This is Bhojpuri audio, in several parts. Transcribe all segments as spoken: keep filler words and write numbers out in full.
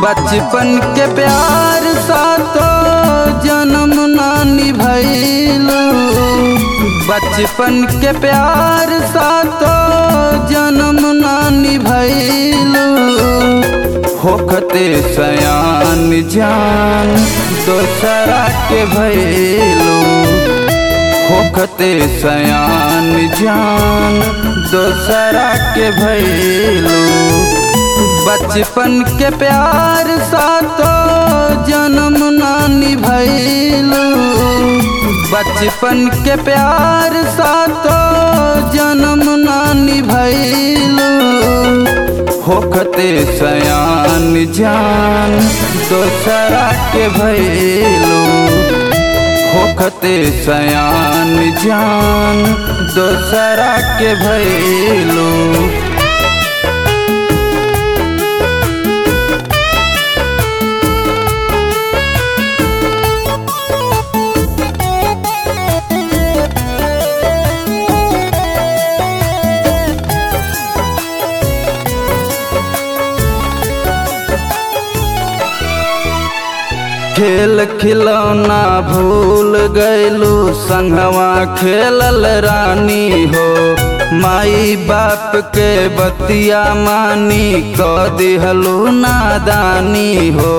बचपन के प्यार सातो जन्म ना निभैलू। बचपन के प्यार सातो जन्म ना निभैलू। होखते सयान जान दोसरा के भैलू। होखते सयान जान दोसरा के भैलू। बचपन के प्यार सातो जन्म ना निभैलू। बचपन के प्यार सातो जन्म ना निभैलू। होखते सयान जान दोसरा के भैलू। होखते सयान जान दोसरा के भैलू। खेल खिलौना भूल गैलू संगवा खेलल रानी हो। माई बाप के बतिया मानी क दिहलू नादानी हो।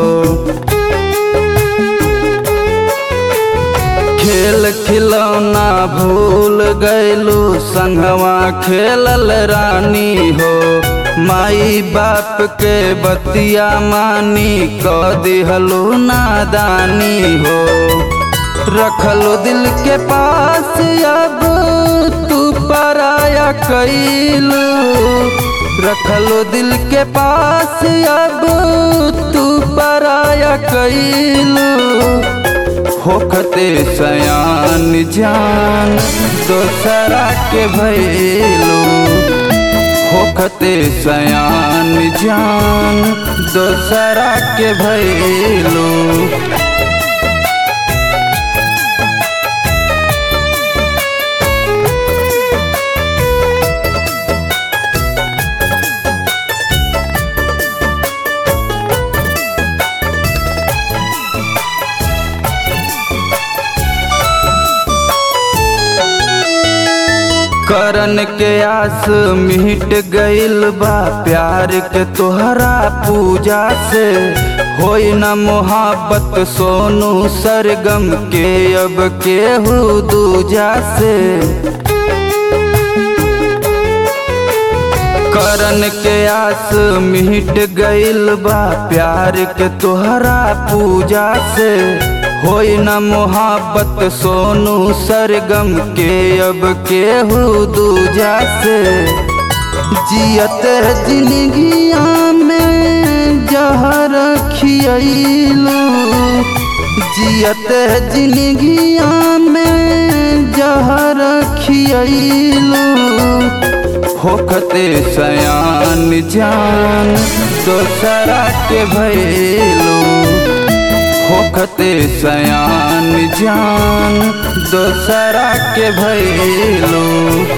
खेल खिलौना भूल गैलू संगवा खेलल रानी हो। माई बाप के बतिया मानी क दिहलू नादानी हो। रखलो दिल के पास अब तू पराया कैलू। रखलो दिल के पास अब तू पराया कैलू। होखते सयान जान दोसरा के भैलू। होखते सयान जान दोसरा के भैलू। करन के आस मिट गइल बा प्यार के तोहरा पूजा से। होई न मोहब्बत सोनू सरगम के अब केहू दूजा से। करन के आस मिट गइल बा प्यार के तोहरा पूजा से। होई न मोहब्बत सोनू सरगम के अब केहू दूजा से। जियत जिंदगिया में जहर खियलू। जियत जिंदगिया में जहर खियलू। होखते सयान जान दोसरा के भैलू। होखते सयान जान दोसरा के भैलू।